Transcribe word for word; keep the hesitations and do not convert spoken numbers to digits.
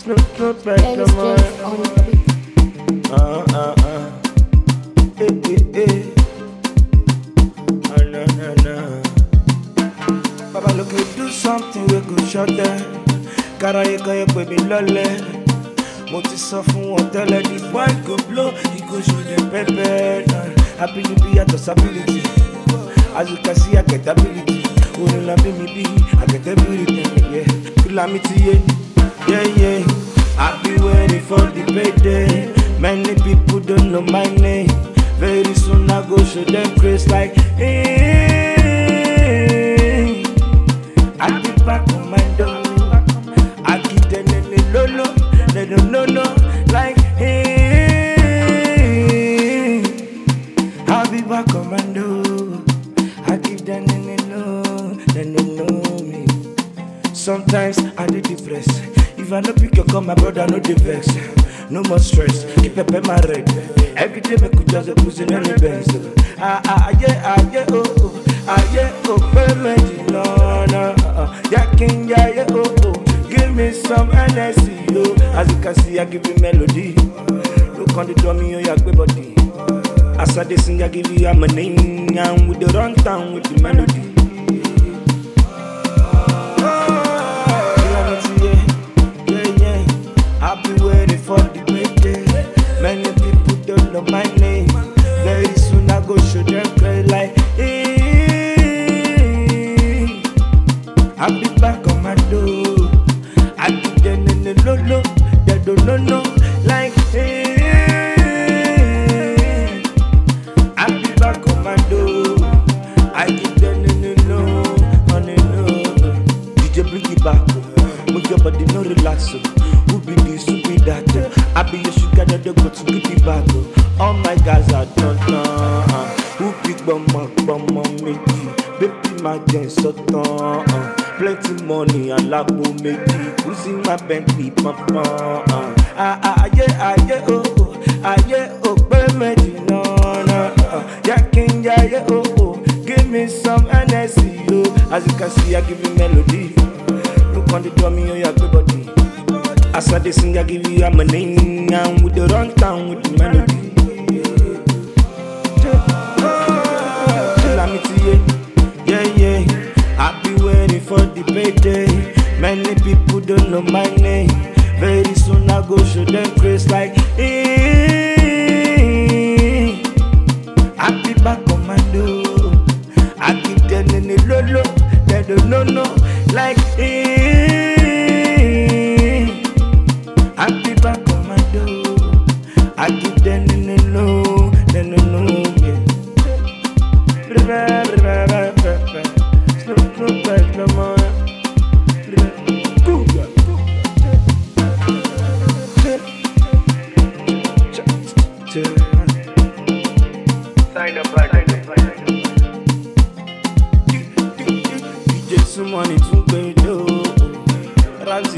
Snoop Snoop back the money. Uh uh uh. Eh eh eh. Ah na na na. Baba look we do something we go short there. Karaye kaye pe mi lole. Mo ti sọ fún wọn tẹ́lẹ̀ the boy go blow, he go show them pepper. Ability at ability. As you can see I get ability. Orin la bí mi bí, I get everything, yeah. Calamity, yeah, yeah, yeah. I be waiting for the payday. Many people don't know my name. Very soon I go show them grace like, hey. I be back on my door. I keep them in the lolo. They don't know, no, like, hey. I'll be back on my door. I keep them in the low. They don't know me. Sometimes I do depress. If I no pick your call, my brother no dey vex. No more stress, keep up my red. Every day me could just a pussy on the bench. Ah ah yeah ah yeah oh oh ah yeah oh payment no no yeah king yeah yeah oh oh. Give me some energy yo. As you can see I give you melody. Look on the dummy on your body. As I dey sing I give you a name and with the run down with the melody. I've been waiting for the great day. Many people don't know my name. Very soon I go show them play like, hey. I'll be back on my door. I keep them in the low low. They don't know no like, hey. I'll be back on my door. I keep them in the low, on the low. D J bring it back. Move your body no relax. Who be this, who be that? I be your sugar that they go to get it back. All my guys are done. Uh, who pick bumma, bumma, meji? Baby, my gen so uh, plenty money, I love who meji. Who's in my Bentley, papa? Uh, ah, ah, yeah, ah, yeah, oh, oh, ah, yeah, oh, meji, no, no, uh, yeah, king, yeah, yeah, oh, oh. Give me some energy, yo. As you can see, I give you melody. Look on the dummy on your body. As I sing, I give you a name and with the run down with the melody. Calamity, yeah, yeah, yeah. I be waiting for the payday. Many people don't know my name. Very soon I go show them grace like, hey. I be back on my door. I keep them in the low low. They don't know no like, hey. I be back on my door. I keep them in the low, they don't know me. Snoop Snoop back the money. Sign up like that. D J some money to pay though.